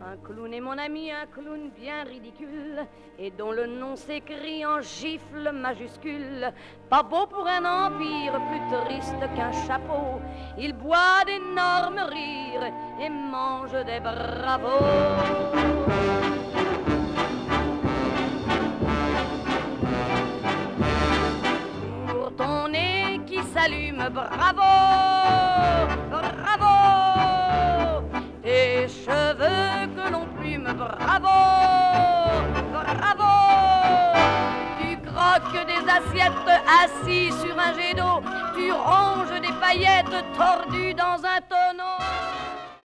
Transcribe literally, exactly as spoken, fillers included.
Un clown est mon ami, un clown bien ridicule, et dont le nom s'écrit en gifle majuscule. Pas beau pour un empire, plus triste qu'un chapeau. Il boit d'énormes rires et mange des bravos. Pour ton nez qui s'allume, bravo, bravo. Tes cheveux que l'on plume, bravo, bravo. Tu croques des assiettes assis sur un jet d'eau. Tu ronges des paillettes tordues dans un tonneau.